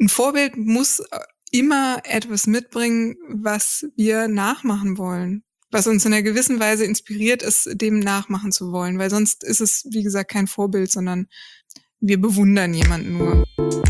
ein Vorbild muss immer etwas mitbringen, was wir nachmachen wollen, was uns in einer gewissen Weise inspiriert ist, dem nachmachen zu wollen, weil sonst ist es, wie gesagt, kein Vorbild, sondern wir bewundern jemanden nur.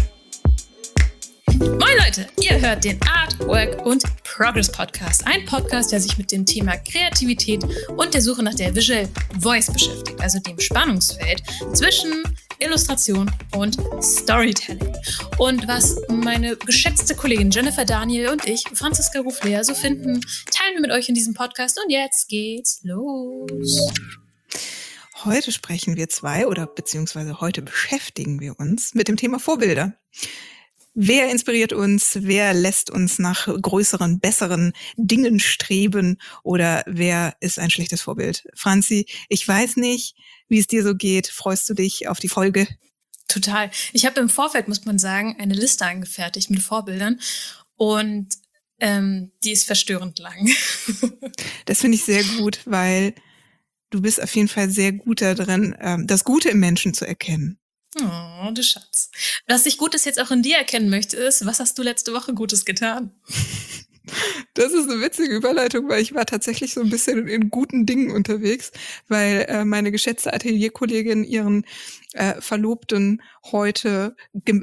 Moin Leute, ihr hört den Art, Work und Progress Podcast. Ein Podcast, der sich mit dem Thema Kreativität und der Suche nach der Visual Voice beschäftigt, also dem Spannungsfeld zwischen Illustration und Storytelling. Und was meine geschätzte Kollegin Jennifer Daniel und ich, Franziska Ruflea, so finden, teilen wir mit euch in diesem Podcast. Und jetzt geht's los. Heute sprechen wir beziehungsweise heute beschäftigen wir uns mit dem Thema Vorbilder. Wer inspiriert uns? Wer lässt uns nach größeren, besseren Dingen streben? Oder wer ist ein schlechtes Vorbild? Franzi, ich weiß nicht, wie es dir so geht. Freust du dich auf die Folge? Total. Ich habe im Vorfeld, muss man sagen, eine Liste angefertigt mit Vorbildern und die ist verstörend lang. Das finde ich sehr gut, weil du bist auf jeden Fall sehr gut darin, das Gute im Menschen zu erkennen. Oh, du Schatz. Was ich Gutes jetzt auch in dir erkennen möchte, ist, was hast du letzte Woche Gutes getan? Das ist eine witzige Überleitung, weil ich war tatsächlich so ein bisschen in guten Dingen unterwegs, weil meine geschätzte Atelierkollegin ihren Verlobten heute,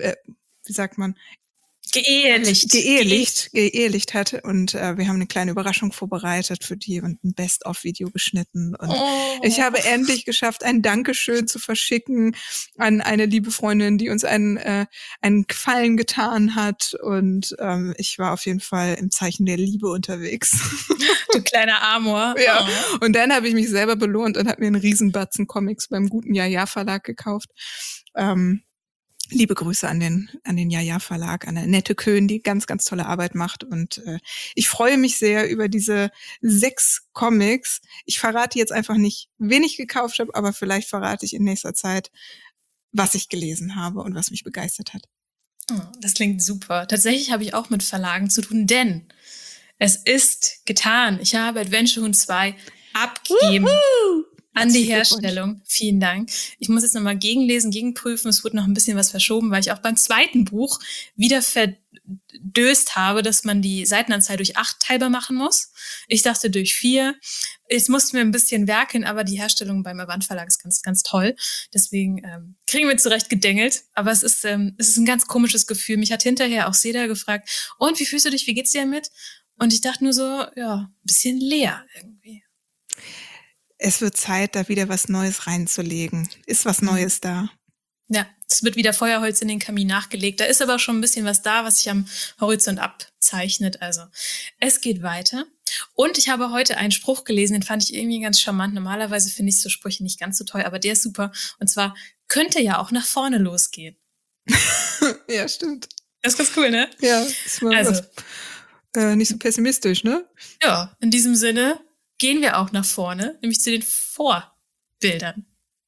geehelicht hatte und wir haben eine kleine Überraschung vorbereitet für die und ein Best-of-Video geschnitten und ich habe endlich geschafft, ein Dankeschön zu verschicken an eine liebe Freundin, die uns einen Gefallen getan hat und ich war auf jeden Fall im Zeichen der Liebe unterwegs. Du kleiner Amor. Ja, und dann habe ich mich selber belohnt und habe mir einen Riesenbatzen Comics beim guten Ja-Ja Verlag gekauft. Liebe Grüße an den Ja-Ja Verlag, an Annette Köhn, die ganz, ganz tolle Arbeit macht. Und ich freue mich sehr über diese 6 Comics. Ich verrate jetzt einfach nicht, wen ich gekauft habe, aber vielleicht verrate ich in nächster Zeit, was ich gelesen habe und was mich begeistert hat. Oh, das klingt super. Tatsächlich habe ich auch mit Verlagen zu tun, denn es ist getan. Ich habe Adventure Huhn 2 abgegeben. An die Herstellung. Vielen Dank. Ich muss jetzt nochmal gegenprüfen. Es wurde noch ein bisschen was verschoben, weil ich auch beim zweiten Buch wieder verdöst habe, dass man die Seitenanzahl durch 8 teilbar machen muss. Ich dachte durch 4. Jetzt mussten wir ein bisschen werkeln, aber die Herstellung beim Avant Verlag ist ganz, ganz toll. Deswegen kriegen wir zurecht gedengelt. Aber es ist ein ganz komisches Gefühl. Mich hat hinterher auch Seda gefragt, und wie fühlst du dich? Wie geht's dir damit? Und ich dachte nur so, ja, ein bisschen leer irgendwie. Es wird Zeit, da wieder was Neues reinzulegen. Ist was Neues da? Ja, es wird wieder Feuerholz in den Kamin nachgelegt. Da ist aber schon ein bisschen was da, was sich am Horizont abzeichnet. Also es geht weiter. Und ich habe heute einen Spruch gelesen, den fand ich irgendwie ganz charmant. Normalerweise finde ich so Sprüche nicht ganz so toll, aber der ist super. Und zwar, könnte ja auch nach vorne losgehen. Ja, stimmt. Das ist ganz cool, ne? Ja, ist mal also, nicht so pessimistisch, ne? Ja, in diesem Sinne gehen wir auch nach vorne, nämlich zu den Vorbildern.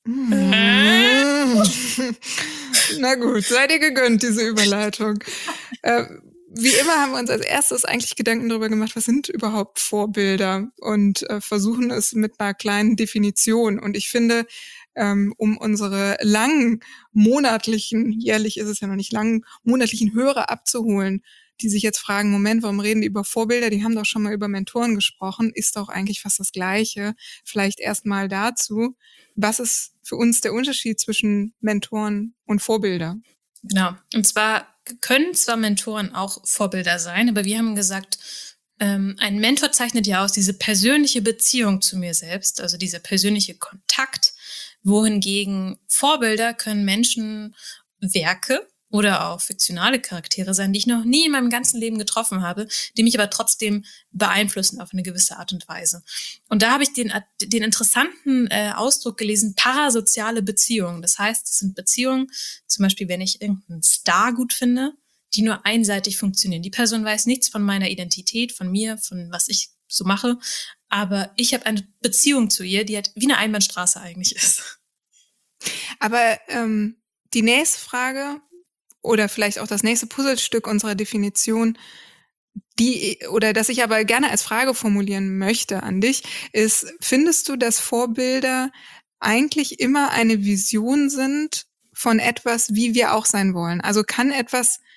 Na gut, seid ihr gegönnt, diese Überleitung. Wie immer haben wir uns als erstes eigentlich Gedanken darüber gemacht, was sind überhaupt Vorbilder und versuchen es mit einer kleinen Definition. Und ich finde, um unsere langen monatlichen, jährlich ist es ja noch nicht lang, monatlichen Hörer abzuholen, die sich jetzt fragen, Moment, warum reden die über Vorbilder? Die haben doch schon mal über Mentoren gesprochen, ist doch eigentlich fast das Gleiche. Vielleicht erstmal dazu, was ist für uns der Unterschied zwischen Mentoren und Vorbilder? Genau, und zwar können zwar Mentoren auch Vorbilder sein, aber wir haben gesagt, ein Mentor zeichnet ja aus diese persönliche Beziehung zu mir selbst, also dieser persönliche Kontakt, wohingegen Vorbilder können Menschen, Werke oder auch fiktionale Charaktere sein, die ich noch nie in meinem ganzen Leben getroffen habe, die mich aber trotzdem beeinflussen auf eine gewisse Art und Weise. Und da habe ich den interessanten Ausdruck gelesen, parasoziale Beziehungen. Das heißt, es sind Beziehungen, zum Beispiel, wenn ich irgendeinen Star gut finde, die nur einseitig funktionieren. Die Person weiß nichts von meiner Identität, von mir, von was ich so mache, aber ich habe eine Beziehung zu ihr, die halt wie eine Einbahnstraße eigentlich ist. Aber die nächste Frage oder vielleicht auch das nächste Puzzlestück unserer Definition, das ich aber gerne als Frage formulieren möchte an dich, ist, findest du, dass Vorbilder eigentlich immer eine Vision sind von etwas, wie wir auch sein wollen? Also kann etwas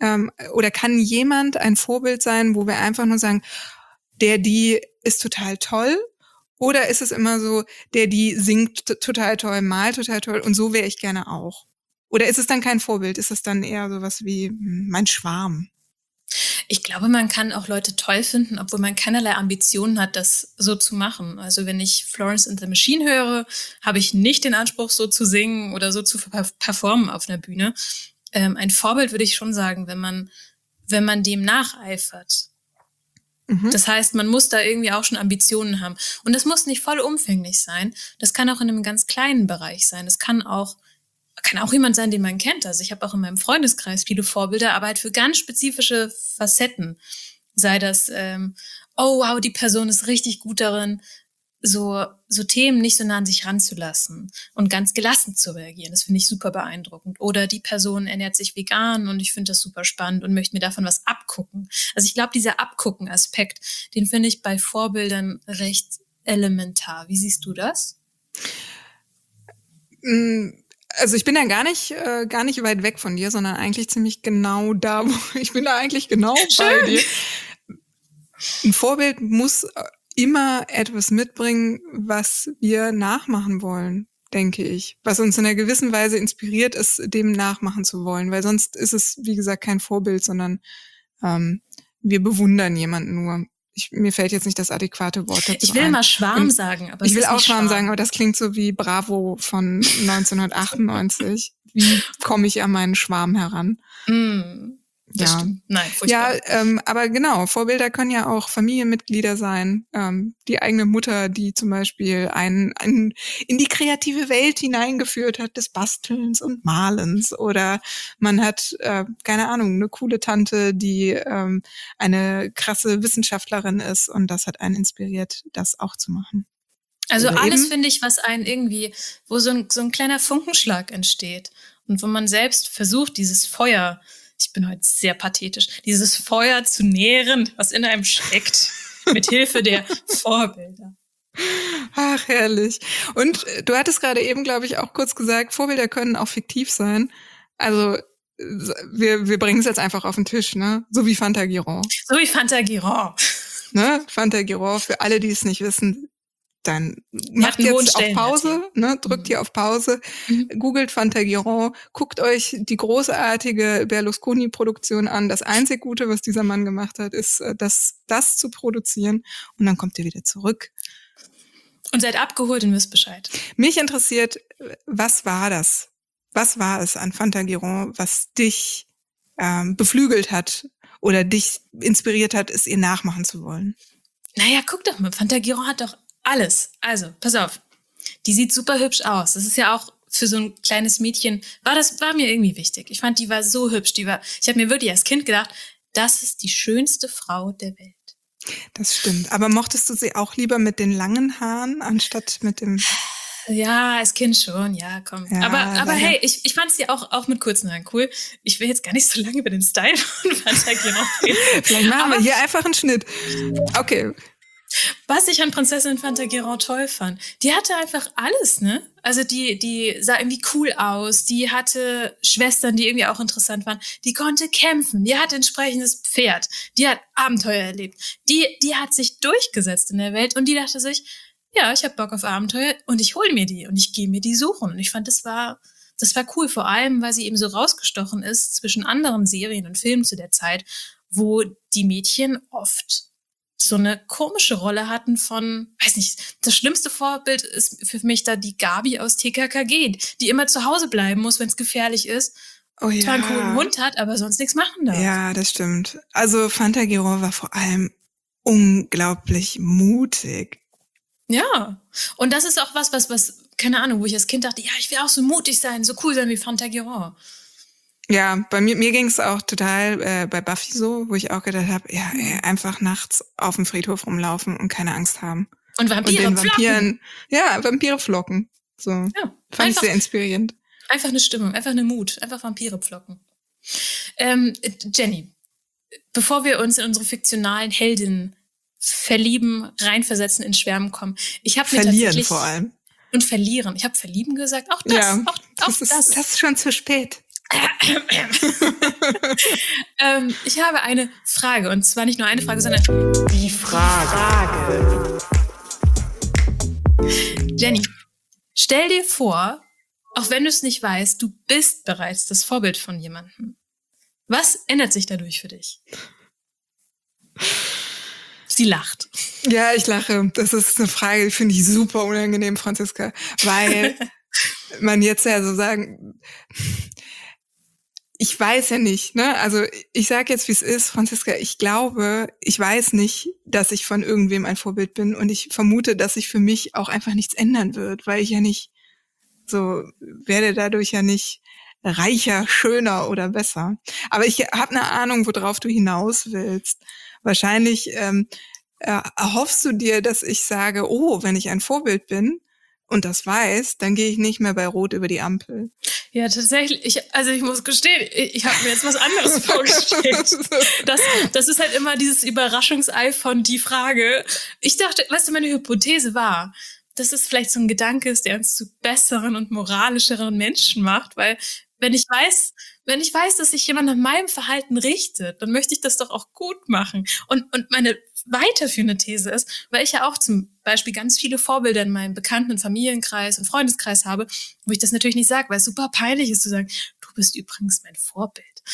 oder kann jemand ein Vorbild sein, wo wir einfach nur sagen, die ist total toll? Oder ist es immer so, die singt total toll, malt total toll und so wäre ich gerne auch? Oder ist es dann kein Vorbild? Ist es dann eher sowas wie mein Schwarm? Ich glaube, man kann auch Leute toll finden, obwohl man keinerlei Ambitionen hat, das so zu machen. Also wenn ich Florence and the Machine höre, habe ich nicht den Anspruch, so zu singen oder so zu performen auf einer Bühne. Ein Vorbild würde ich schon sagen, wenn man dem nacheifert. Das heißt, man muss da irgendwie auch schon Ambitionen haben. Und das muss nicht vollumfänglich sein. Das kann auch in einem ganz kleinen Bereich sein. Das kann auch jemand sein, den man kennt. Also ich habe auch in meinem Freundeskreis viele Vorbilder, aber halt für ganz spezifische Facetten. Sei das, oh wow, die Person ist richtig gut darin, so Themen nicht so nah an sich ranzulassen und ganz gelassen zu reagieren. Das finde ich super beeindruckend. Oder die Person ernährt sich vegan und ich finde das super spannend und möchte mir davon was abgucken. Also ich glaube, dieser Abgucken-Aspekt, den finde ich bei Vorbildern recht elementar. Wie siehst du das? Also ich bin da gar nicht weit weg von dir, sondern eigentlich ziemlich genau da, wo ich bin da eigentlich genau bei dir. Ein Vorbild muss immer etwas mitbringen, was wir nachmachen wollen, denke ich. Was uns in einer gewissen Weise inspiriert ist, dem nachmachen zu wollen. Weil sonst ist es, wie gesagt, kein Vorbild, sondern wir bewundern jemanden nur. Mir fällt jetzt nicht das adäquate Wort dazu ein. Ich will mal Schwarm sagen, aber ich will auch Schwarm sagen, aber das klingt so wie Bravo von 1998. Wie komme ich an meinen Schwarm heran? Das stimmt. Nein, furchtbar. Ja, aber genau, Vorbilder können ja auch Familienmitglieder sein. Die eigene Mutter, die zum Beispiel einen in die kreative Welt hineingeführt hat des Bastelns und Malens. Oder man hat, keine Ahnung, eine coole Tante, die eine krasse Wissenschaftlerin ist und das hat einen inspiriert, das auch zu machen. Also alles, finde ich, was einen irgendwie, wo so ein kleiner Funkenschlag entsteht und wo man selbst versucht, dieses Feuer, ich bin heute sehr pathetisch, dieses Feuer zu nähren, was in einem steckt, mit Hilfe der Vorbilder. Ach, herrlich. Und du hattest gerade eben, glaube ich, auch kurz gesagt, Vorbilder können auch fiktiv sein. Also wir bringen es jetzt einfach auf den Tisch, ne? So wie Fantagirond. So wie Fantagirond. Ne? Fantagirond, für alle, die es nicht wissen, dann macht jetzt auf Pause, ne, drückt hier auf Pause, googelt Fantagirond, guckt euch die großartige Berlusconi-Produktion an. Das einzig Gute, was dieser Mann gemacht hat, ist, das zu produzieren und dann kommt ihr wieder zurück. Und seid abgeholt und wisst Bescheid. Mich interessiert, was war das? Was war es an Fantagirond, was dich beflügelt hat oder dich inspiriert hat, es ihr nachmachen zu wollen? Naja, guck doch mal, Fantagirond hat doch alles. Also, pass auf. Die sieht super hübsch aus. Das ist ja auch für so ein kleines Mädchen, war mir irgendwie wichtig. Ich fand, die war so hübsch. Ich habe mir wirklich als Kind gedacht, das ist die schönste Frau der Welt. Das stimmt. Aber mochtest du sie auch lieber mit den langen Haaren, anstatt mit dem... Ja, als Kind schon, ja, komm. Ja, aber hey, ich fand sie auch mit kurzen Haaren cool. Ich will jetzt gar nicht so lange über den Style von Fantagirond reden. Vielleicht machen wir hier einfach einen Schnitt. Okay. Was ich an Prinzessin Fantagirond toll fand, die hatte einfach alles, ne? Also die sah irgendwie cool aus, die hatte Schwestern, die irgendwie auch interessant waren, die konnte kämpfen, die hatte ein entsprechendes Pferd, die hat Abenteuer erlebt, die hat sich durchgesetzt in der Welt und die dachte sich, ja, ich habe Bock auf Abenteuer und ich hole mir die und ich gehe mir die suchen. Und ich fand, das war cool, vor allem, weil sie eben so rausgestochen ist zwischen anderen Serien und Filmen zu der Zeit, wo die Mädchen oft so eine komische Rolle hatten von, weiß nicht, das schlimmste Vorbild ist für mich da die Gabi aus TKKG, die immer zu Hause bleiben muss, wenn es gefährlich ist. Oh ja. Zwar einen coolen Hund hat, aber sonst nichts machen darf. Ja, das stimmt. Also Fantagirond war vor allem unglaublich mutig. Ja, und das ist auch was, keine Ahnung, wo ich als Kind dachte, ja, ich will auch so mutig sein, so cool sein wie Fantagirond. Ja, bei mir ging es auch total bei Buffy so, wo ich auch gedacht habe, ja, einfach nachts auf dem Friedhof rumlaufen und keine Angst haben. Und Vampire und Vampiren, ja, Vampire pflocken. So, ja, fand ich sehr inspirierend. Einfach eine Stimmung, einfach eine Mut, einfach Vampire pflocken. Jenny, bevor wir uns in unsere fiktionalen Heldinnen verlieben, reinversetzen, in Schwärmen kommen. Ich habe mir tatsächlich vor allem. Und verlieren. Ich habe verlieben gesagt. Auch das. Ja, auch das ist schon zu spät. Ich habe eine Frage, und zwar nicht nur eine Frage, sondern Die Frage. Jenny, stell dir vor, auch wenn du es nicht weißt, du bist bereits das Vorbild von jemandem. Was ändert sich dadurch für dich? Sie lacht. Ja, ich lache. Das ist eine Frage, die finde ich super unangenehm, Franziska, weil man jetzt ja so sagen, ich weiß ja nicht, ne? Also ich sage jetzt, wie es ist, Franziska, ich glaube, ich weiß nicht, dass ich von irgendwem ein Vorbild bin und ich vermute, dass sich für mich auch einfach nichts ändern wird, weil ich ja nicht so werde dadurch ja nicht reicher, schöner oder besser. Aber ich habe eine Ahnung, worauf du hinaus willst. Wahrscheinlich erhoffst du dir, dass ich sage, oh, wenn ich ein Vorbild bin und das weiß, dann gehe ich nicht mehr bei Rot über die Ampel. Ja, tatsächlich. Ich muss gestehen, ich habe mir jetzt was anderes vorgestellt. Das ist halt immer dieses Überraschungsei von die Frage. Ich dachte, weißt du, meine Hypothese war, dass es vielleicht so ein Gedanke ist, der uns zu besseren und moralischeren Menschen macht, weil wenn ich weiß, dass sich jemand nach meinem Verhalten richtet, dann möchte ich das doch auch gut machen. Und meine weiterführende These ist, weil ich ja auch zum Beispiel ganz viele Vorbilder in meinem Bekannten- und Familienkreis und Freundeskreis habe, wo ich das natürlich nicht sage, weil es super peinlich ist zu sagen, du bist übrigens mein Vorbild.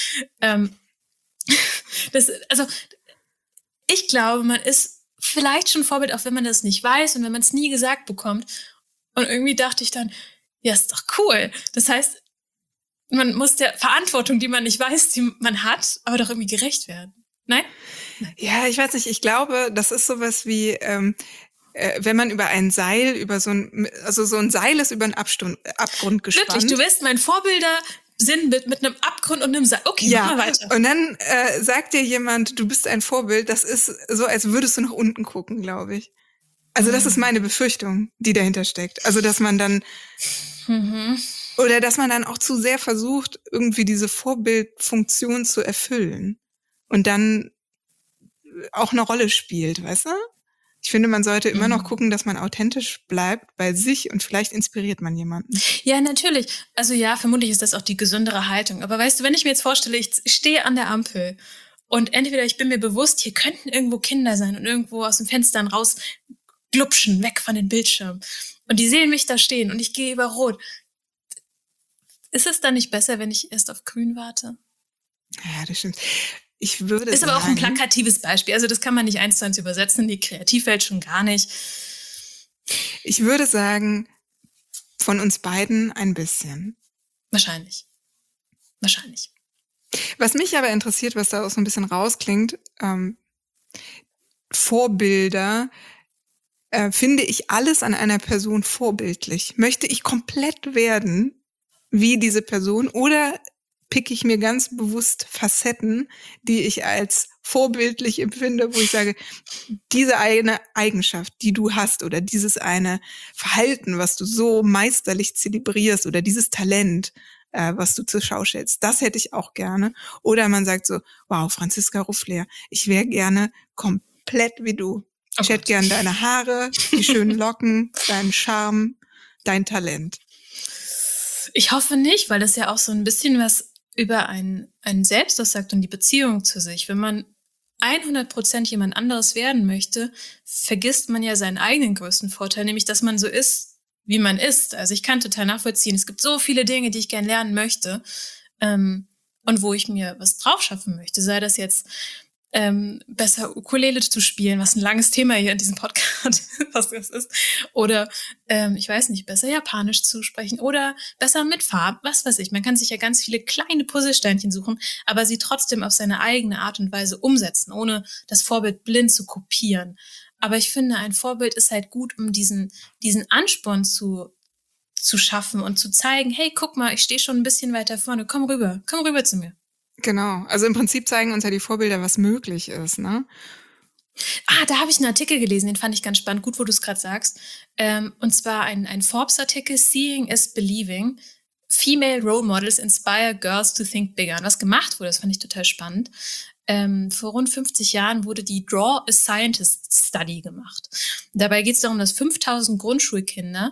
Ich glaube, man ist vielleicht schon Vorbild, auch wenn man das nicht weiß und wenn man es nie gesagt bekommt. Und irgendwie dachte ich dann, ja, ist doch cool. Das heißt, man muss der Verantwortung, die man nicht weiß, die man hat, aber doch irgendwie gerecht werden. Nein? Ja, ich weiß nicht, ich glaube, das ist sowas wie, wenn man über ein Seil, so ein Seil ist über einen Abgrund gespannt. Wirklich, du wirst mein Vorbilder-Sinnbild mit einem Abgrund und einem Seil. Okay, ja, mach mal weiter. Und dann sagt dir jemand, du bist ein Vorbild, das ist so, als würdest du nach unten gucken, glaube ich. Also das ist meine Befürchtung, die dahinter steckt. Also dass man dann oder dass man dann auch zu sehr versucht, irgendwie diese Vorbildfunktion zu erfüllen und dann auch eine Rolle spielt, weißt du? Ich finde, man sollte immer noch gucken, dass man authentisch bleibt bei sich und vielleicht inspiriert man jemanden. Ja, natürlich. Also ja, vermutlich ist das auch die gesündere Haltung. Aber weißt du, wenn ich mir jetzt vorstelle, ich stehe an der Ampel und entweder ich bin mir bewusst, hier könnten irgendwo Kinder sein und irgendwo aus den Fenstern raus glupschen, weg von den Bildschirmen. Und die sehen mich da stehen und ich gehe über Rot. Ist es dann nicht besser, wenn ich erst auf Grün warte? Ja, das stimmt. Ich würde ist sagen, aber auch ein plakatives Beispiel. Also das kann man nicht 1:1 übersetzen, in die Kreativwelt schon gar nicht. Ich würde sagen, von uns beiden ein bisschen. Wahrscheinlich. Was mich aber interessiert, was da auch so ein bisschen rausklingt, Vorbilder, finde ich alles an einer Person vorbildlich. Möchte ich komplett werden wie diese Person oder picke ich mir ganz bewusst Facetten, die ich als vorbildlich empfinde, wo ich sage, diese eine Eigenschaft, die du hast oder dieses eine Verhalten, was du so meisterlich zelebrierst oder dieses Talent, was du zur Schau stellst, das hätte ich auch gerne. Oder man sagt so, wow, Franziska Ruffler, ich wäre gerne komplett wie du. Ich hätte gern deine Haare, die schönen Locken, deinen Charme, dein Talent. Ich hoffe nicht, weil das ja auch so ein bisschen was über einen selbst aussagt und die Beziehung zu sich. Wenn man 100% jemand anderes werden möchte, vergisst man ja seinen eigenen größten Vorteil, nämlich, dass man so ist, wie man ist. Also ich kann total nachvollziehen, es gibt so viele Dinge, die ich gern lernen möchte und wo ich mir was drauf schaffen möchte. Sei das jetzt besser Ukulele zu spielen, was ein langes Thema hier in diesem Podcast was das ist. Oder, ich weiß nicht, besser Japanisch zu sprechen oder besser mit Farben, was weiß ich. Man kann sich ja ganz viele kleine Puzzlesteinchen suchen, aber sie trotzdem auf seine eigene Art und Weise umsetzen, ohne das Vorbild blind zu kopieren. Aber ich finde, ein Vorbild ist halt gut, um diesen Ansporn zu schaffen und zu zeigen, hey, guck mal, ich stehe schon ein bisschen weiter vorne, komm rüber zu mir. Genau, also im Prinzip zeigen uns ja die Vorbilder, was möglich ist, ne? Da habe ich einen Artikel gelesen, den fand ich ganz spannend, gut, wo du es gerade sagst. Und zwar ein Forbes-Artikel, Seeing is Believing, Female Role Models Inspire Girls to Think Bigger. Und was gemacht wurde, das fand ich total spannend. Vor rund 50 Jahren wurde die Draw a Scientist Study gemacht. Dabei geht es darum, dass 5000 Grundschulkinder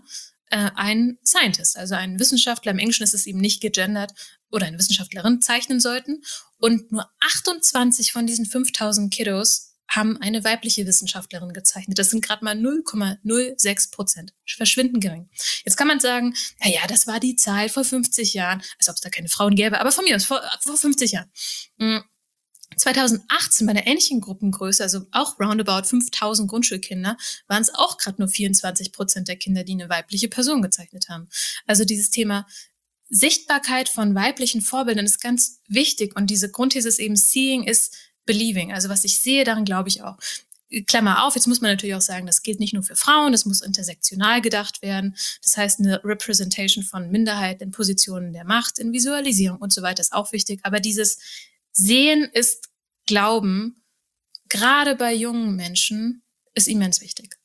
einen Scientist, also einen Wissenschaftler, im Englischen ist es eben nicht gegendert, oder eine Wissenschaftlerin zeichnen sollten. Und nur 28 von diesen 5000 Kiddos haben eine weibliche Wissenschaftlerin gezeichnet. Das sind gerade mal 0,06%. Verschwindend gering. Jetzt kann man sagen, naja, das war die Zahl vor 50 Jahren, als ob es da keine Frauen gäbe, aber von mir aus, vor 50 Jahren. 2018 bei einer ähnlichen Gruppengröße, also auch roundabout 5000 Grundschulkinder, waren es auch gerade nur 24% der Kinder, die eine weibliche Person gezeichnet haben. Also dieses Thema Sichtbarkeit von weiblichen Vorbildern ist ganz wichtig und diese Grundthese ist eben Seeing is Believing. Also was ich sehe, daran glaube ich auch. Klammer auf, jetzt muss man natürlich auch sagen, das gilt nicht nur für Frauen, das muss intersektional gedacht werden. Das heißt, eine Representation von Minderheiten in Positionen der Macht, in Visualisierung und so weiter ist auch wichtig. Aber dieses Sehen ist Glauben, gerade bei jungen Menschen, ist immens wichtig.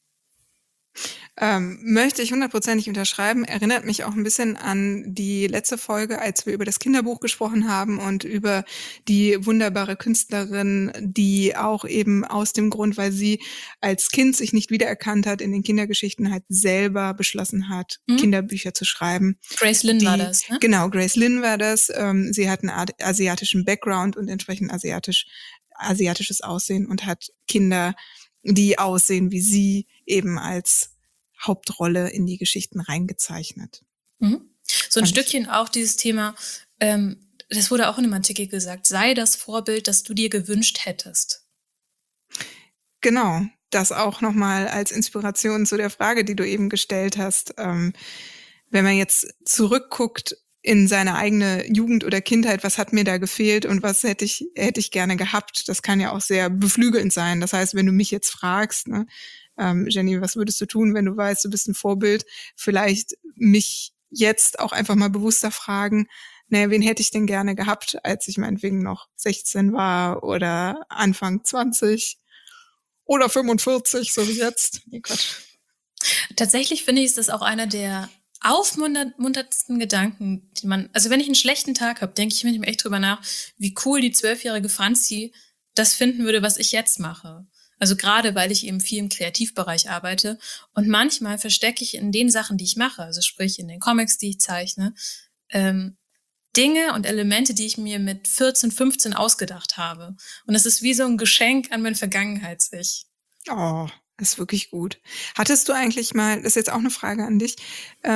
Möchte ich 100%ig unterschreiben. Erinnert mich auch ein bisschen an die letzte Folge, als wir über das Kinderbuch gesprochen haben und über die wunderbare Künstlerin, die auch eben aus dem Grund, weil sie als Kind sich nicht wiedererkannt hat in den Kindergeschichten, halt selber beschlossen hat, Kinderbücher zu schreiben. Grace Lin war das, ne? Genau, Grace Lin war das. Sie hat einen asiatischen Background und entsprechend asiatisches Aussehen und hat Kinder, die aussehen wie sie, eben als Hauptrolle in die Geschichten reingezeichnet. So ein Stückchen auch dieses Thema, das wurde auch in einem Artikel gesagt, sei das Vorbild, das du dir gewünscht hättest. Genau, das auch nochmal als Inspiration zu der Frage, die du eben gestellt hast. Wenn man jetzt zurückguckt in seine eigene Jugend oder Kindheit, was hat mir da gefehlt und was hätte ich gerne gehabt, das kann ja auch sehr beflügelnd sein. Das heißt, wenn du mich jetzt fragst, ne, Jenny, was würdest du tun, wenn du weißt, du bist ein Vorbild? Vielleicht mich jetzt auch einfach mal bewusster fragen, naja, wen hätte ich denn gerne gehabt, als ich meinetwegen noch 16 war oder Anfang 20 oder 45, so wie jetzt. Nee, Quatsch. Tatsächlich finde ich, ist das auch einer der aufmunterndsten Gedanken, die man, also wenn ich einen schlechten Tag habe, denke ich mir echt drüber nach, wie cool die 12-jährige Franzi das finden würde, was ich jetzt mache. Also gerade, weil ich eben viel im Kreativbereich arbeite und manchmal verstecke ich in den Sachen, die ich mache, also sprich in den Comics, die ich zeichne, Dinge und Elemente, die ich mir mit 14, 15 ausgedacht habe. Und das ist wie so ein Geschenk an mein Vergangenheits-Ich. Oh, das ist wirklich gut. Hattest du eigentlich mal, das ist jetzt auch eine Frage an dich,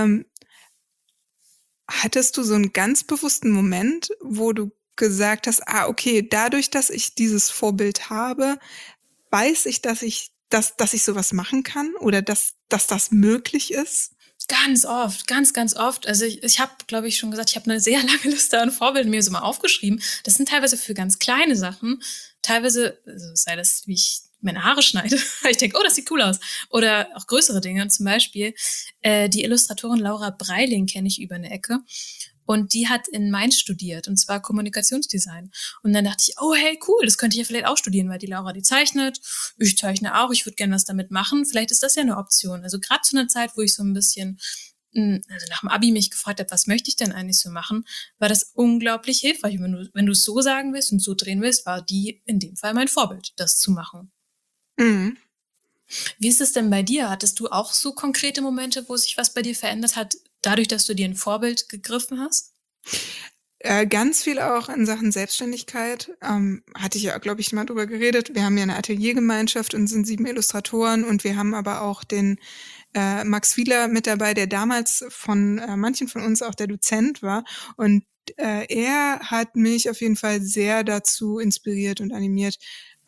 hattest du so einen ganz bewussten Moment, wo du gesagt hast, okay, dadurch, dass ich dieses Vorbild habe, weiß ich, dass ich sowas machen kann oder dass das möglich ist? Ganz oft, ganz oft. Also ich habe, glaube ich, schon gesagt, ich habe eine sehr lange Liste an Vorbildern mir so mal aufgeschrieben. Das sind teilweise für ganz kleine Sachen. Teilweise, also sei das, wie ich meine Haare schneide. Ich denke, oh, das sieht cool aus. Oder auch größere Dinge. Und zum Beispiel die Illustratorin Laura Breiling kenne ich über eine Ecke. Und die hat in Mainz studiert, und zwar Kommunikationsdesign. Und dann dachte ich, oh hey, cool, das könnte ich ja vielleicht auch studieren, weil die Laura, die zeichnet, ich zeichne auch, ich würde gerne was damit machen. Vielleicht ist das ja eine Option. Also gerade zu einer Zeit, wo ich so ein bisschen, also nach dem Abi mich gefragt habe, was möchte ich denn eigentlich so machen, war das unglaublich hilfreich. Und wenn du es so sagen willst und so drehen willst, war die in dem Fall mein Vorbild, das zu machen. Mhm. Wie ist es denn bei dir? Hattest du auch so konkrete Momente, wo sich was bei dir verändert hat, dadurch, dass du dir ein Vorbild gegriffen hast? Ganz viel auch in Sachen Selbstständigkeit. Hatte ich ja, glaube ich, mal drüber geredet. Wir haben ja eine Ateliergemeinschaft und sind 7 Illustratoren und wir haben aber auch den Max Wieler mit dabei, der damals von manchen von uns auch der Dozent war. Und er hat mich auf jeden Fall sehr dazu inspiriert und animiert,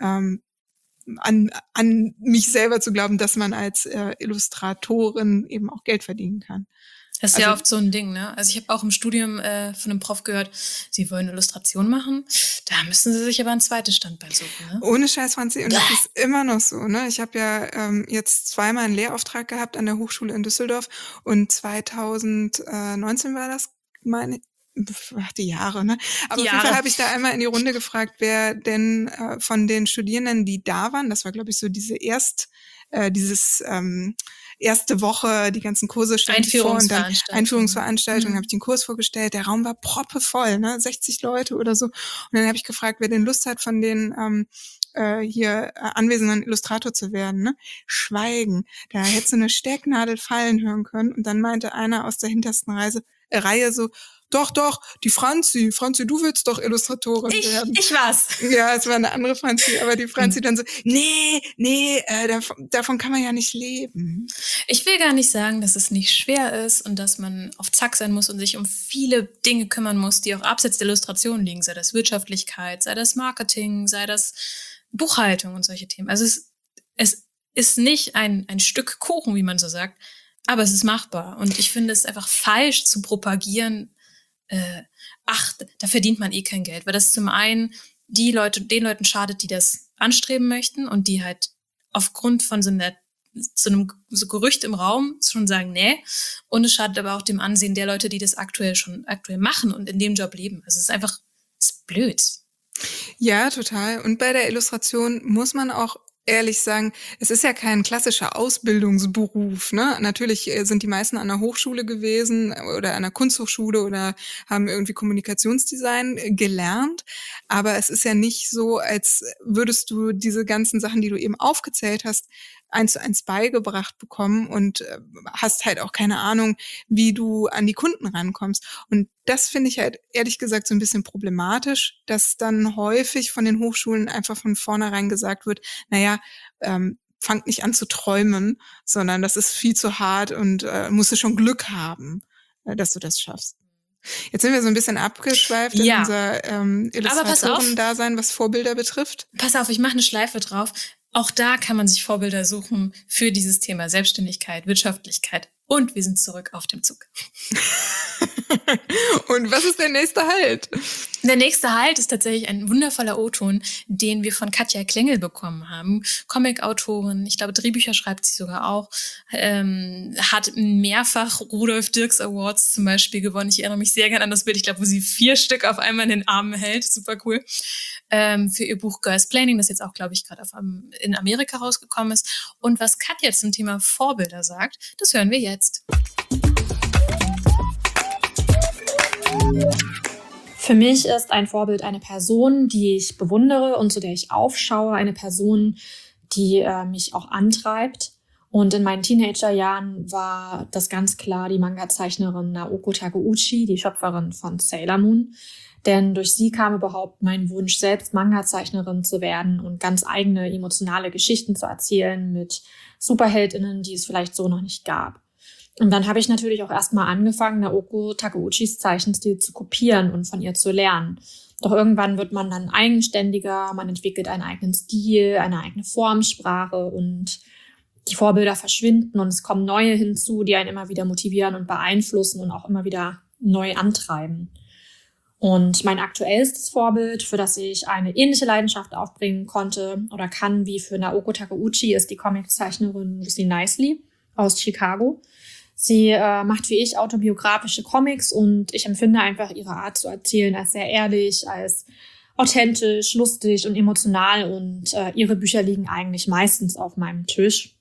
an mich selber zu glauben, dass man als Illustratorin eben auch Geld verdienen kann. Das ist ja oft so ein Ding, ne? Also ich habe auch im Studium von einem Prof gehört, Sie wollen Illustration machen, da müssen Sie sich aber ein zweites Standbein suchen, ne? Ohne Scheiß, Franzi, und das ist immer noch so, ne? Ich habe ja jetzt zweimal einen Lehrauftrag gehabt an der Hochschule in Düsseldorf und 2019 war das, die Jahre, ne? Aber auf jeden Fall habe ich da einmal in die Runde gefragt, wer denn von den Studierenden, die da waren, das war, glaube ich, so erste Woche, die ganzen Kurse standen vor und dann Einführungsveranstaltung, habe ich den Kurs vorgestellt, der Raum war proppevoll, ne, 60 Leute oder so. Und dann habe ich gefragt, wer denn Lust hat, von den hier anwesenden Illustrator zu werden, ne? Schweigen. Da hättest du eine Stecknadel fallen hören können. Und dann meinte einer aus der hintersten Reihe so, doch, die Franzi, du willst doch Illustratorin werden. Ich war's. Ja, es war eine andere Franzi, aber die Franzi dann so, nee, davon kann man ja nicht leben. Ich will gar nicht sagen, dass es nicht schwer ist und dass man auf Zack sein muss und sich um viele Dinge kümmern muss, die auch abseits der Illustration liegen, sei das Wirtschaftlichkeit, sei das Marketing, sei das Buchhaltung und solche Themen. Also es ist nicht ein Stück Kuchen, wie man so sagt, aber es ist machbar. Und ich finde es einfach falsch zu propagieren, da verdient man eh kein Geld, weil das zum einen den Leuten schadet, die das anstreben möchten und die halt aufgrund von so einem Gerücht im Raum schon sagen, nee, und es schadet aber auch dem Ansehen der Leute, die das aktuell machen und in dem Job leben. Also es ist blöd. Ja, total. Und bei der Illustration muss man auch ehrlich sagen, es ist ja kein klassischer Ausbildungsberuf, ne? Natürlich sind die meisten an der Hochschule gewesen oder an der Kunsthochschule oder haben irgendwie Kommunikationsdesign gelernt. Aber es ist ja nicht so, als würdest du diese ganzen Sachen, die du eben aufgezählt hast, 1:1 beigebracht bekommen und hast halt auch keine Ahnung, wie du an die Kunden rankommst. Und das finde ich halt ehrlich gesagt so ein bisschen problematisch, dass dann häufig von den Hochschulen einfach von vornherein gesagt wird, naja, fangt nicht an zu träumen, sondern das ist viel zu hart und musst du schon Glück haben, dass du das schaffst. Jetzt sind wir so ein bisschen abgeschweift in unser Illustratoren-Dasein, was Vorbilder betrifft. Pass auf, ich mache eine Schleife drauf. Auch da kann man sich Vorbilder suchen für dieses Thema Selbstständigkeit, Wirtschaftlichkeit. Und wir sind zurück auf dem Zug. Und was ist der nächste Halt? Der nächste Halt ist tatsächlich ein wundervoller O-Ton, den wir von Katja Klengel bekommen haben. Comic-Autorin, ich glaube Drehbücher schreibt sie sogar auch, hat mehrfach Rudolf Dirks Awards zum Beispiel gewonnen. Ich erinnere mich sehr gerne an das Bild, ich glaube, wo sie 4 Stück auf einmal in den Armen hält. Super cool. Für ihr Buch Girls Planning, das jetzt auch, glaube ich, gerade in Amerika rausgekommen ist. Und was Katja zum Thema Vorbilder sagt, das hören wir jetzt. Für mich ist ein Vorbild eine Person, die ich bewundere und zu der ich aufschaue, eine Person, die mich auch antreibt. Und in meinen Teenagerjahren war das ganz klar die Manga-Zeichnerin Naoko Takeuchi, die Schöpferin von Sailor Moon. Denn durch sie kam überhaupt mein Wunsch, selbst Manga-Zeichnerin zu werden und ganz eigene emotionale Geschichten zu erzählen mit SuperheldInnen, die es vielleicht so noch nicht gab. Und dann habe ich natürlich auch erstmal angefangen, Naoko Takeuchis Zeichenstil zu kopieren und von ihr zu lernen. Doch irgendwann wird man dann eigenständiger, man entwickelt einen eigenen Stil, eine eigene Formsprache und die Vorbilder verschwinden und es kommen neue hinzu, die einen immer wieder motivieren und beeinflussen und auch immer wieder neu antreiben. Und mein aktuellstes Vorbild, für das ich eine ähnliche Leidenschaft aufbringen konnte oder kann wie für Naoko Takeuchi, ist die Comiczeichnerin Lucy Nicely aus Chicago. Sie macht wie ich autobiografische Comics und ich empfinde einfach ihre Art zu erzählen als sehr ehrlich, als authentisch, lustig und emotional und ihre Bücher liegen eigentlich meistens auf meinem Tisch.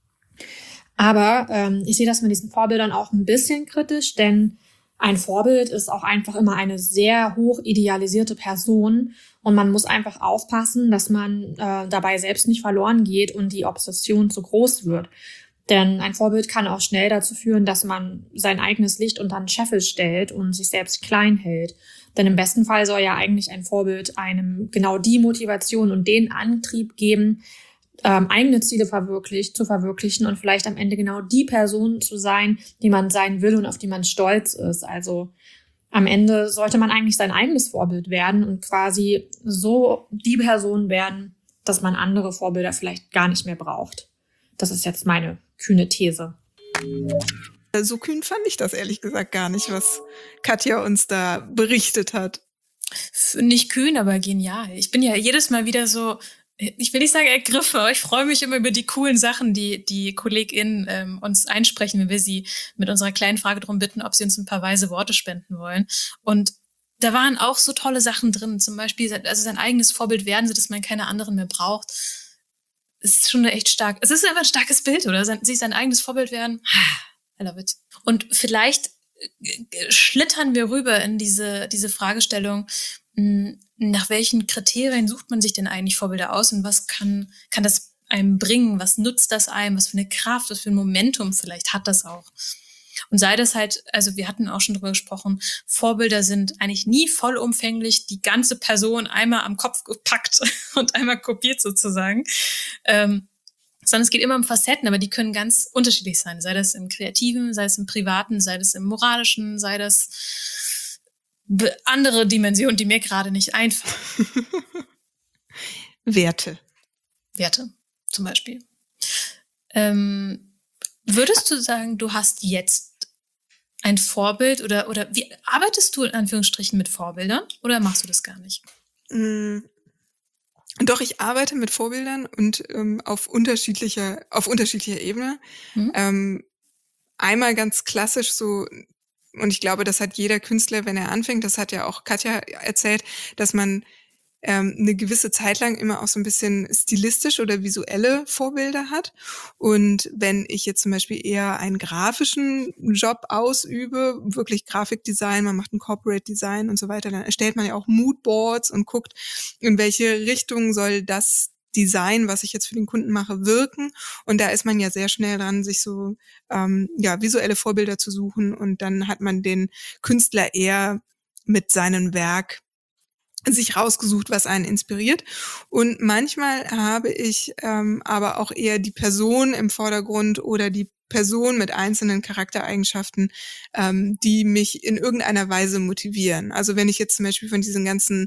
Aber ich sehe das mit diesen Vorbildern auch ein bisschen kritisch, denn ein Vorbild ist auch einfach immer eine sehr hoch idealisierte Person und man muss einfach aufpassen, dass man dabei selbst nicht verloren geht und die Obsession zu groß wird. Denn ein Vorbild kann auch schnell dazu führen, dass man sein eigenes Licht unter den Scheffel stellt und sich selbst klein hält. Denn im besten Fall soll ja eigentlich ein Vorbild einem genau die Motivation und den Antrieb geben, eigene Ziele zu verwirklichen und vielleicht am Ende genau die Person zu sein, die man sein will und auf die man stolz ist. Also am Ende sollte man eigentlich sein eigenes Vorbild werden und quasi so die Person werden, dass man andere Vorbilder vielleicht gar nicht mehr braucht. Das ist jetzt meine kühne These. So kühn fand ich das ehrlich gesagt gar nicht, was Katja uns da berichtet hat. Nicht kühn, aber genial. Ich bin ja jedes Mal wieder so, ich will nicht sagen ergriffen, aber ich freue mich immer über die coolen Sachen, die KollegInnen uns einsprechen, wenn wir sie mit unserer kleinen Frage darum bitten, ob sie uns ein paar weise Worte spenden wollen. Und da waren auch so tolle Sachen drin, zum Beispiel also sein eigenes Vorbild werden, so dass man keine anderen mehr braucht. Es ist schon echt stark. Es ist einfach ein starkes Bild, oder? Sich sein eigenes Vorbild werden. I love it. Und vielleicht schlittern wir rüber in diese Fragestellung, nach welchen Kriterien sucht man sich denn eigentlich Vorbilder aus und was kann das einem bringen? Was nutzt das einem? Was für eine Kraft, was für ein Momentum vielleicht hat das auch? Und sei das halt, also wir hatten auch schon drüber gesprochen, Vorbilder sind eigentlich nie vollumfänglich die ganze Person einmal am Kopf gepackt und einmal kopiert sozusagen, sondern es geht immer um Facetten, aber die können ganz unterschiedlich sein. Sei das im Kreativen, sei es im Privaten, sei das im Moralischen, sei das andere Dimensionen, die mir gerade nicht einfallen. Werte zum Beispiel. Würdest du sagen, du hast jetzt ein Vorbild oder wie arbeitest du in Anführungsstrichen mit Vorbildern oder machst du das gar nicht? Doch, ich arbeite mit Vorbildern und auf unterschiedlicher Ebene. Einmal ganz klassisch so, und ich glaube, das hat jeder Künstler, wenn er anfängt, das hat ja auch Katja erzählt, dass man eine gewisse Zeit lang immer auch so ein bisschen stilistisch oder visuelle Vorbilder hat. Und wenn ich jetzt zum Beispiel eher einen grafischen Job ausübe, wirklich Grafikdesign, man macht ein Corporate Design und so weiter, dann erstellt man ja auch Moodboards und guckt, in welche Richtung soll das Design, was ich jetzt für den Kunden mache, wirken. Und da ist man ja sehr schnell dran, sich so visuelle Vorbilder zu suchen. Und dann hat man den Künstler eher mit seinem Werk sich rausgesucht, was einen inspiriert. Und manchmal habe ich aber auch eher die Person im Vordergrund oder die Person mit einzelnen Charaktereigenschaften, die mich in irgendeiner Weise motivieren. Also wenn ich jetzt zum Beispiel von diesen ganzen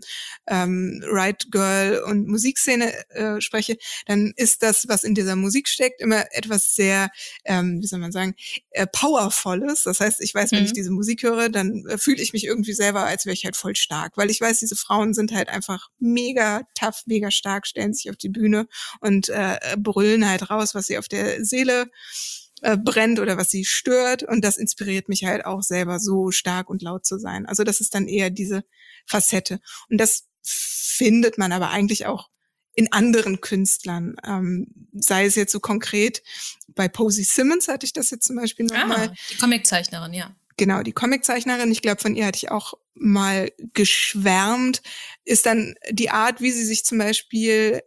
Right Girl und Musikszene spreche, dann ist das, was in dieser Musik steckt, immer etwas sehr, wie soll man sagen, Powervolles. Das heißt, ich weiß, wenn ich diese Musik höre, dann fühle ich mich irgendwie selber, als wäre ich halt voll stark, weil ich weiß, diese Frauen sind halt einfach mega tough, mega stark, stellen sich auf die Bühne und brüllen halt raus, was sie auf der Seele brennt oder was sie stört, und das inspiriert mich halt auch selber, so stark und laut zu sein. Also das ist dann eher diese Facette. Und das findet man aber eigentlich auch in anderen Künstlern. Sei es jetzt so konkret, bei Posey Simmons hatte ich das jetzt zum Beispiel nochmal. Die Comiczeichnerin, ja. Genau, die Comiczeichnerin, ich glaube, von ihr hatte ich auch mal geschwärmt, ist dann die Art, wie sie sich zum Beispiel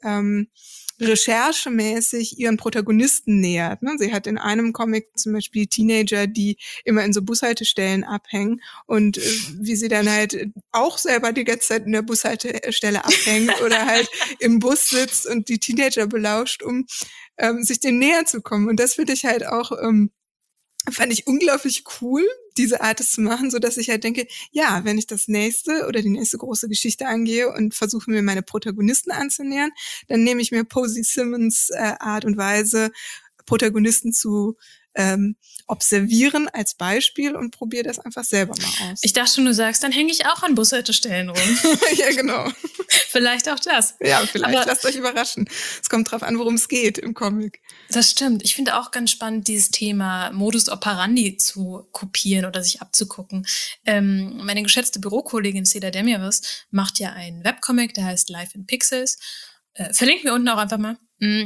recherchemäßig ihren Protagonisten nähert. Ne? Sie hat in einem Comic zum Beispiel Teenager, die immer in so Bushaltestellen abhängen, und wie sie dann halt auch selber die ganze Zeit in der Bushaltestelle abhängt oder halt im Bus sitzt und die Teenager belauscht, um sich dem näher zu kommen. Und das finde ich halt auch fand ich unglaublich cool, diese Art es zu machen, so dass ich halt denke, ja, wenn ich das nächste oder die nächste große Geschichte angehe und versuche mir meine Protagonisten anzunähern, dann nehme ich mir Posey Simmons Art und Weise, Protagonisten zu observieren als Beispiel und probiere das einfach selber mal aus. Ich dachte schon, du sagst, dann hänge ich auch an Bushaltestellen rum. Ja, genau. Vielleicht auch das. Ja, vielleicht. Aber lasst euch überraschen. Es kommt drauf an, worum es geht im Comic. Das stimmt. Ich finde auch ganz spannend, dieses Thema Modus operandi zu kopieren oder sich abzugucken. Meine geschätzte Bürokollegin Seda Demiris macht ja einen Webcomic, der heißt Life in Pixels. Verlinken wir unten auch einfach mal.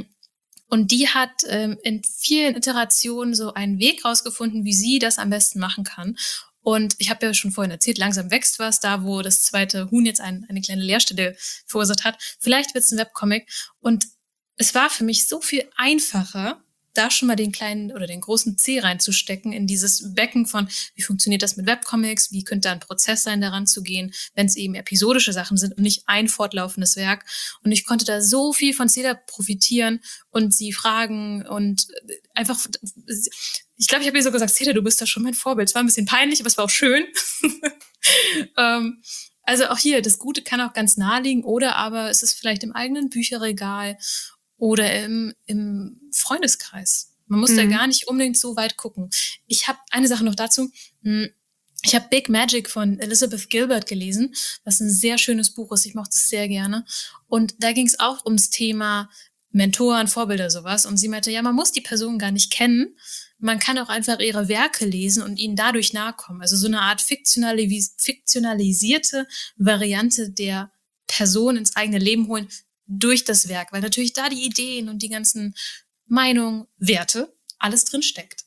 Und die hat in vielen Iterationen so einen Weg rausgefunden, wie sie das am besten machen kann. Und ich habe ja schon vorhin erzählt, langsam wächst was, da wo das zweite Huhn jetzt eine kleine Leerstelle verursacht hat. Vielleicht wird es ein Webcomic. Und es war für mich so viel einfacher, da schon mal den kleinen oder den großen Zeh reinzustecken in dieses Becken von, wie funktioniert das mit Webcomics, wie könnte da ein Prozess sein, daran zu gehen, wenn es eben episodische Sachen sind und nicht ein fortlaufendes Werk. Und ich konnte da so viel von Seda profitieren und sie fragen und einfach, ich glaube, ich habe ihr so gesagt, Seda, du bist da schon mein Vorbild. Es war ein bisschen peinlich, aber es war auch schön. Also auch hier, das Gute kann auch ganz nahe liegen, oder aber es ist vielleicht im eigenen Bücherregal oder im Freundeskreis. Man muss da gar nicht unbedingt so weit gucken. Ich habe eine Sache noch dazu. Ich habe Big Magic von Elizabeth Gilbert gelesen, was ein sehr schönes Buch ist. Ich mochte es sehr gerne. Und da ging es auch ums Thema Mentoren, Vorbilder, sowas. Und sie meinte, ja, man muss die Person gar nicht kennen. Man kann auch einfach ihre Werke lesen und ihnen dadurch nahe kommen. Also so eine Art fiktionalisierte Variante der Person ins eigene Leben holen, durch das Werk, weil natürlich da die Ideen und die ganzen Meinungen, Werte, alles drin steckt.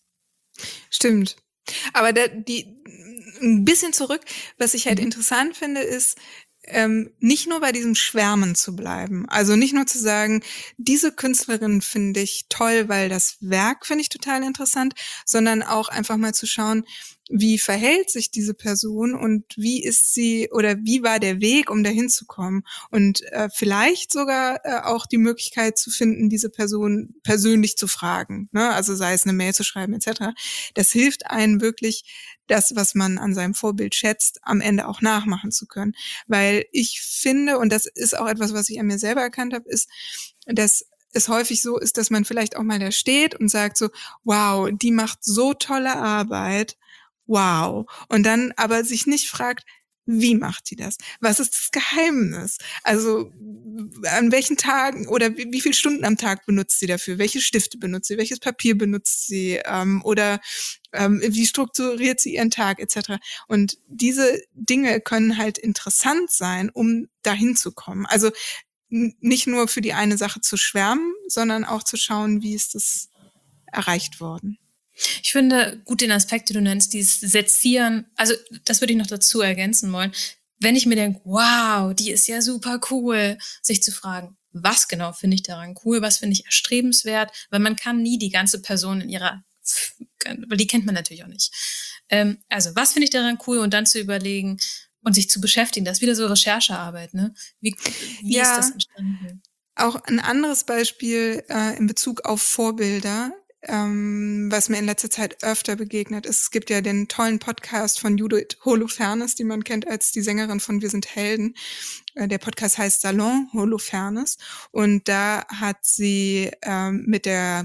Stimmt. Aber ein bisschen zurück, was ich halt interessant finde, ist, nicht nur bei diesem Schwärmen zu bleiben. Also nicht nur zu sagen, diese Künstlerin finde ich toll, weil das Werk finde ich total interessant, sondern auch einfach mal zu schauen, wie verhält sich diese Person und wie ist sie oder wie war der Weg, um dahin zu kommen. Und vielleicht sogar auch die Möglichkeit zu finden, diese Person persönlich zu fragen, ne? Also sei es eine Mail zu schreiben etc. Das hilft einem wirklich, das, was man an seinem Vorbild schätzt, am Ende auch nachmachen zu können. Weil ich finde, und das ist auch etwas, was ich an mir selber erkannt habe, ist, dass es häufig so ist, dass man vielleicht auch mal da steht und sagt so, wow, die macht so tolle Arbeit, wow. Und dann aber sich nicht fragt, wie macht die das? Was ist das Geheimnis? Also an welchen Tagen oder wie viele Stunden am Tag benutzt sie dafür? Welche Stifte benutzt sie? Welches Papier benutzt sie? Oder wie strukturiert sie ihren Tag etc. Und diese Dinge können halt interessant sein, um dahin zu kommen. Also nicht nur für die eine Sache zu schwärmen, sondern auch zu schauen, wie ist das erreicht worden. Ich finde gut den Aspekt, den du nennst, dieses Sezieren. Also das würde ich noch dazu ergänzen wollen. Wenn ich mir denke, wow, die ist ja super cool, sich zu fragen, was genau finde ich daran cool, was finde ich erstrebenswert, weil man kann nie die ganze Person in ihrer, weil die kennt man natürlich auch nicht. Also was finde ich daran cool und dann zu überlegen und sich zu beschäftigen, das ist wieder so Recherchearbeit, ne? Wie Ja. ist das entstanden? Auch ein anderes Beispiel in Bezug auf Vorbilder, was mir in letzter Zeit öfter begegnet ist. Es gibt ja den tollen Podcast von Judith Holofernes, die man kennt als die Sängerin von Wir sind Helden. Der Podcast heißt Salon Holofernes. Und da hat sie mit der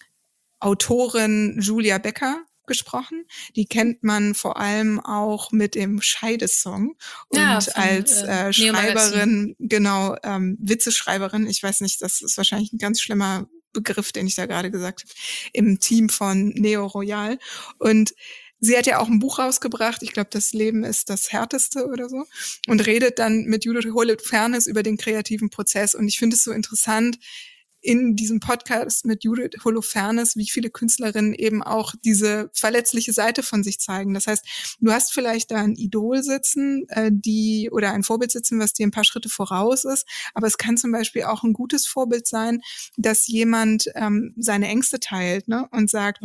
Autorin Julia Becker gesprochen. Die kennt man vor allem auch mit dem Scheidesong und Ja, von, als Schreiberin, genau, Witzeschreiberin. Ich weiß nicht, das ist wahrscheinlich ein ganz schlimmer Begriff, den ich da gerade gesagt habe, im Team von Neo Royal. Und sie hat ja auch ein Buch rausgebracht, ich glaube, das Leben ist das Härteste oder so, und redet dann mit Judith Holofernes über den kreativen Prozess. Und ich finde es so interessant, in diesem Podcast mit Judith Holofernes, wie viele Künstlerinnen eben auch diese verletzliche Seite von sich zeigen. Das heißt, du hast vielleicht da ein Idol sitzen, oder ein Vorbild sitzen, was dir ein paar Schritte voraus ist, aber es kann zum Beispiel auch ein gutes Vorbild sein, dass jemand seine Ängste teilt, ne, und sagt,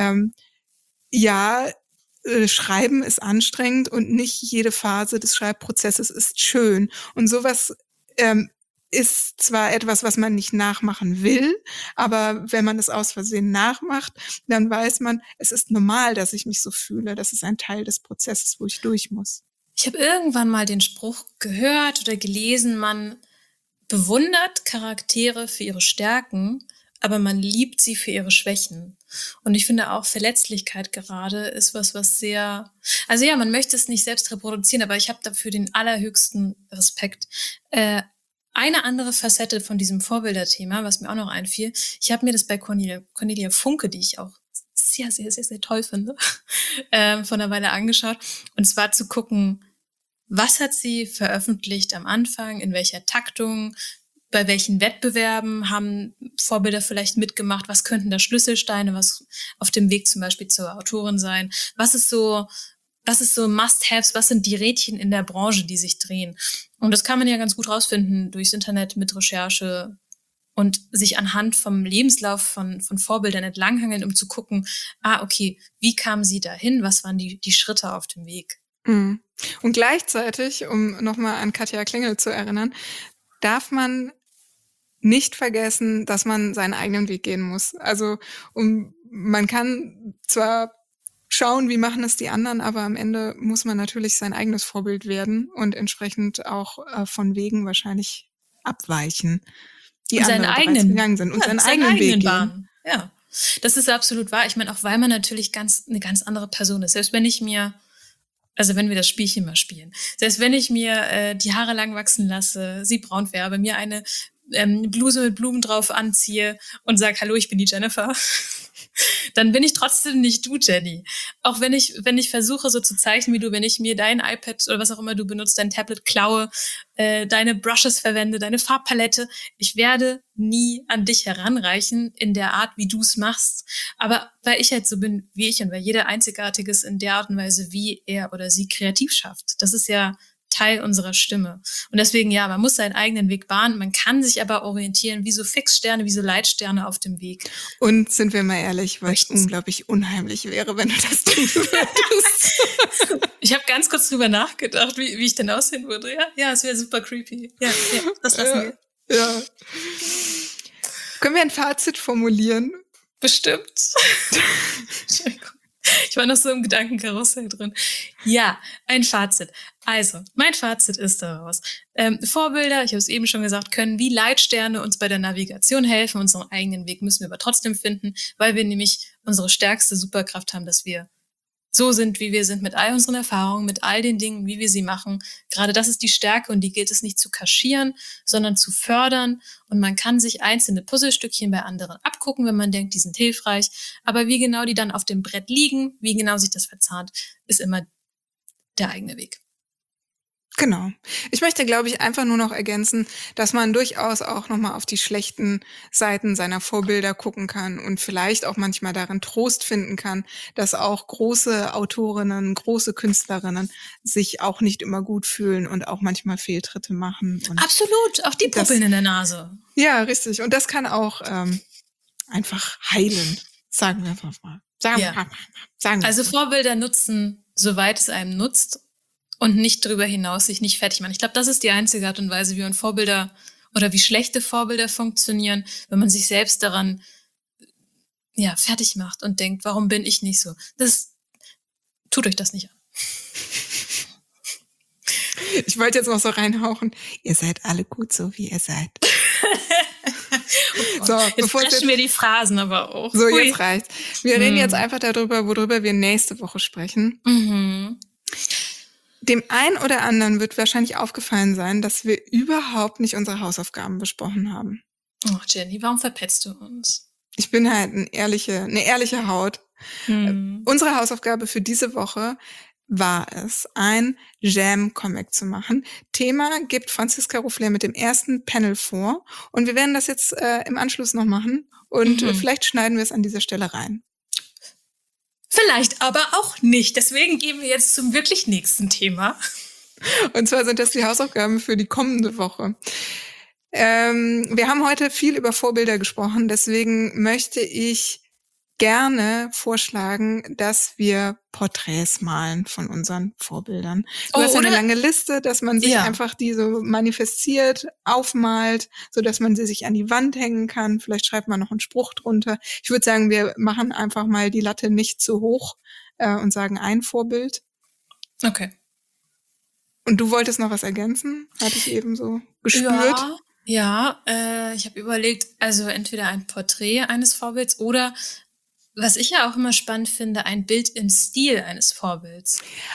ja, Schreiben ist anstrengend und nicht jede Phase des Schreibprozesses ist schön. Und sowas ist zwar etwas, was man nicht nachmachen will, aber wenn man es aus Versehen nachmacht, dann weiß man, es ist normal, dass ich mich so fühle. Das ist ein Teil des Prozesses, wo ich durch muss. Ich habe irgendwann mal den Spruch gehört oder gelesen, man bewundert Charaktere für ihre Stärken, aber man liebt sie für ihre Schwächen. Und ich finde auch Verletzlichkeit gerade ist was sehr, also ja, man möchte es nicht selbst reproduzieren, aber ich habe dafür den allerhöchsten Respekt. Eine andere Facette von diesem Vorbilderthema, was mir auch noch einfiel, ich habe mir das bei Cornelia Funke, die ich auch sehr, sehr, sehr, sehr toll finde, von einer Weile angeschaut. Und zwar zu gucken, was hat sie veröffentlicht am Anfang, in welcher Taktung, bei welchen Wettbewerben haben Vorbilder vielleicht mitgemacht, was könnten da Schlüsselsteine, was auf dem Weg zum Beispiel zur Autorin sein, was ist so Must-Haves, was sind die Rädchen in der Branche, die sich drehen. Und das kann man ja ganz gut rausfinden durchs Internet mit Recherche und sich anhand vom Lebenslauf von Vorbildern entlanghangeln, um zu gucken, okay, wie kam sie dahin, was waren die Schritte auf dem Weg. Mhm. Und gleichzeitig, um nochmal an Katja Klingel zu erinnern, darf man nicht vergessen, dass man seinen eigenen Weg gehen muss. Also man kann zwar schauen, wie machen es die anderen, aber am Ende muss man natürlich sein eigenes Vorbild werden und entsprechend auch von Wegen wahrscheinlich abweichen, die und andere bereits gegangen sind und seinen eigenen Weg gehen. Ja, das ist absolut wahr. Ich meine, auch weil man natürlich eine ganz andere Person ist. Selbst wenn wir das Spielchen mal spielen, selbst wenn ich mir die Haare lang wachsen lasse, sie braun färbe, mir eine Bluse mit Blumen drauf anziehe und sage, hallo, ich bin die Jennifer, dann bin ich trotzdem nicht du, Jenny. Auch wenn ich versuche, so zu zeichnen wie du, wenn ich mir dein iPad oder was auch immer du benutzt, dein Tablet klaue, deine Brushes verwende, deine Farbpalette, ich werde nie an dich heranreichen in der Art, wie du es machst. Aber weil ich halt so bin wie ich und weil jeder Einzigartiges in der Art und Weise, wie er oder sie kreativ schafft. Das ist ja Teil unserer Stimme. Und deswegen, ja, man muss seinen eigenen Weg bahnen, man kann sich aber orientieren wie so Fixsterne, wie so Leitsterne auf dem Weg. Und sind wir mal ehrlich, weil es unglaublich unheimlich wäre, wenn du das tun würdest. Ich habe ganz kurz drüber nachgedacht, wie ich denn aussehen würde. Ja, es wäre super creepy. Ja, das lassen wir. Ja. Können wir ein Fazit formulieren? Bestimmt. Entschuldigung. Ich war noch so im Gedankenkarussell drin. Ja, ein Fazit. Also, mein Fazit ist daraus. Vorbilder, ich habe es eben schon gesagt, können wie Leitsterne uns bei der Navigation helfen. Unseren eigenen Weg müssen wir aber trotzdem finden, weil wir nämlich unsere stärkste Superkraft haben, dass wir so sind, wie wir sind, mit all unseren Erfahrungen, mit all den Dingen, wie wir sie machen. Gerade das ist die Stärke und die gilt es nicht zu kaschieren, sondern zu fördern. Und man kann sich einzelne Puzzlestückchen bei anderen abgucken, wenn man denkt, die sind hilfreich. Aber wie genau die dann auf dem Brett liegen, wie genau sich das verzahnt, ist immer der eigene Weg. Genau. Ich möchte, glaube ich, einfach nur noch ergänzen, dass man durchaus auch nochmal auf die schlechten Seiten seiner Vorbilder gucken kann und vielleicht auch manchmal darin Trost finden kann, dass auch große Autorinnen, große Künstlerinnen sich auch nicht immer gut fühlen und auch manchmal Fehltritte machen. Und absolut, auch die Puppeln in der Nase. Ja, richtig. Und das kann auch einfach heilen, sagen wir einfach mal. Also Vorbilder nutzen, soweit es einem nutzt. Und nicht darüber hinaus sich nicht fertig machen. Ich glaube, das ist die einzige Art und Weise, wie man Vorbilder oder wie schlechte Vorbilder funktionieren, wenn man sich selbst daran fertig macht und denkt, warum bin ich nicht so? Tut euch das nicht an. Ich wollte jetzt noch so reinhauchen, ihr seid alle gut so, wie ihr seid. So, jetzt dreschen wir die Phrasen aber auch. So, jetzt reicht's. Wir reden jetzt einfach darüber, worüber wir nächste Woche sprechen. Mhm. Dem einen oder anderen wird wahrscheinlich aufgefallen sein, dass wir überhaupt nicht unsere Hausaufgaben besprochen haben. Oh, Jenny, warum verpetzt du uns? Ich bin halt eine ehrliche Haut. Unsere Hausaufgabe für diese Woche war es, ein Jam-Comic zu machen. Thema gibt Franziska Ruffler mit dem ersten Panel vor. Und wir werden das jetzt im Anschluss noch machen. Und vielleicht schneiden wir es an dieser Stelle rein. Vielleicht aber auch nicht. Deswegen gehen wir jetzt zum wirklich nächsten Thema. Und zwar sind das die Hausaufgaben für die kommende Woche. Wir haben heute viel über Vorbilder gesprochen. Deswegen möchte ich gerne vorschlagen, dass wir Porträts malen von unseren Vorbildern. Du hast eine lange Liste, dass man sich einfach die so manifestiert, aufmalt, so dass man sie sich an die Wand hängen kann. Vielleicht schreibt man noch einen Spruch drunter. Ich würde sagen, wir machen einfach mal die Latte nicht zu hoch und sagen ein Vorbild. Okay. Und du wolltest noch was ergänzen? Hatte ich eben so gespürt. Ja, ich habe überlegt, also entweder ein Porträt eines Vorbilds oder, was ich ja auch immer spannend finde, ein Bild im Stil eines Vorbilds.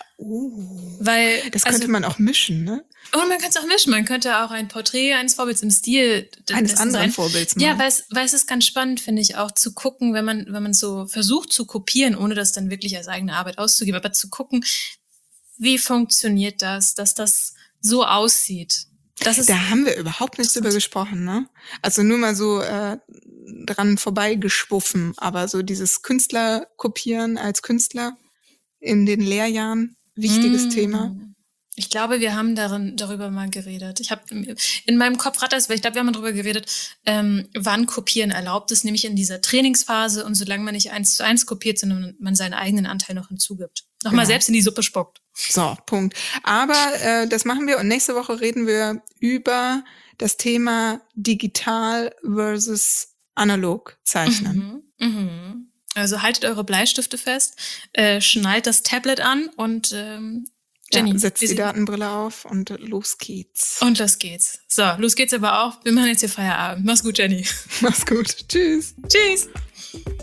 Weil das könnte man auch mischen, ne? Und man könnte es auch mischen. Man könnte auch ein Porträt eines Vorbilds im Stil eines anderen Vorbilds machen. Ja, weil es ist ganz spannend, finde ich, auch zu gucken, wenn man so versucht zu kopieren, ohne das dann wirklich als eigene Arbeit auszugeben, aber zu gucken, wie funktioniert das, dass das so aussieht. Da haben wir überhaupt nicht drüber gesprochen, ne? Also nur mal so dran vorbeigeschwuffen, aber so dieses Künstler-Kopieren als Künstler in den Lehrjahren, wichtiges Thema. Ich glaube, wir haben darüber mal geredet. Ich habe in meinem Kopf weil ich glaube, wir haben darüber geredet, wann Kopieren erlaubt ist, nämlich in dieser Trainingsphase und solange man nicht 1:1 kopiert, sondern man seinen eigenen Anteil noch hinzugibt. Nochmal selbst in die Suppe spuckt. So, Punkt. Aber das machen wir und nächste Woche reden wir über das Thema digital versus analog zeichnen. Also haltet eure Bleistifte fest, schnallt das Tablet an und Jenny, setzt die Datenbrille auf und los geht's. Und los geht's. So, los geht's aber auch. Wir machen jetzt hier Feierabend. Mach's gut, Jenny. Mach's gut. Tschüss. Tschüss.